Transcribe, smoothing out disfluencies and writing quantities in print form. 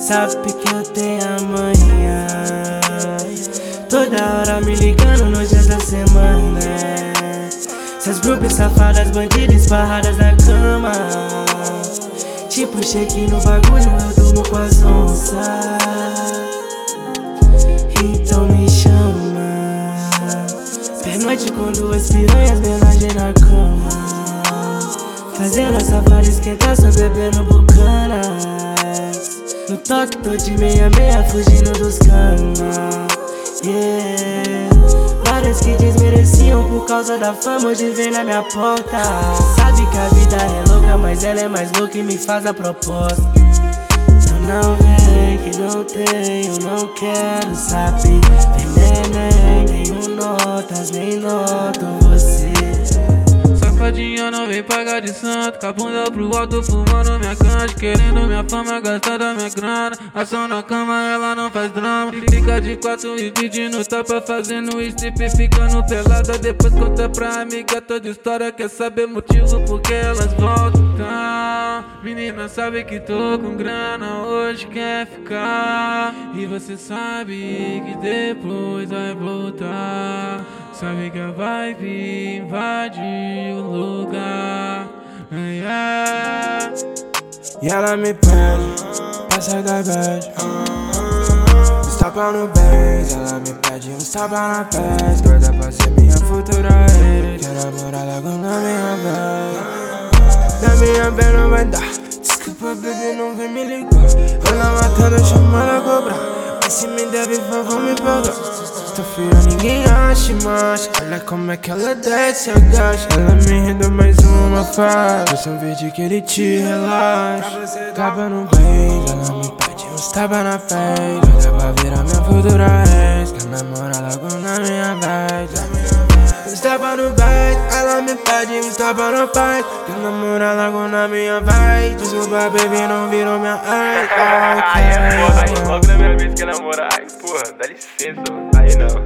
sabe que eu tenho amanhã. Toda hora me ligando nos dias da semana. Essas grupos safadas, bandidas esparradas na cama. Tipo cheque no bagulho, eu durmo com as onças. Então me chama. Pernoite com duas piranhas, menagem na cama. Fazendo essa safada esquentar, só bebendo bucanas. No toque tô de meia-meia, fugindo dos cana. Yeah. Várias que desmereciam por causa da fama, hoje vem na minha porta. Sabe que a vida é louca, mas ela é mais louca e me faz a proposta. Eu não vem, que não tenho, não quero saber. Vem nenhum notas, nem noto você. Safadinha não vem pagar de santo, com a bunda pro alto fumando minha cante, querendo minha fama, gastando minha grana. Ação na cama, ela não faz drama. Fica de quatro e pedindo tapa, fazendo strip, ficando pelada. Depois conta pra amiga toda história, quer saber motivo porque elas voltam. Menina sabe que tô com grana, hoje quer ficar. E você sabe que depois vai voltar. Sabe que a vibe invade o lugar. E ela me pede, passa da bad. Uns tapa no beijo, ela me pede uns tapa na pés. Doida pra ser minha futura ex. Quer namorar logo na minha vez. Na minha vez não vai dar. Desculpa, bebê, não vem me ligar. Ela matando, chamando a cobrar. Mas se me deve, vão me pagar. Tô filha, ninguém acha, mas olha como é que ela desce, agacha. Ela me rende mais uma fase. Eu sou um vídeo que ele te relaxa. Tapa no beijo, ela me pede uns tapa na frente. Doida pra virar minha futura ex. Quer namorar logo na minha vez. Uns tapa no beijo, ela me pede uns tapa na frente. Quer namorar logo na minha vez. Desculpa, baby, não virou minha ex. Aí, porra, aí logo na minha vez quer namorar. Ai, porra, dá licença, mano. Aí não.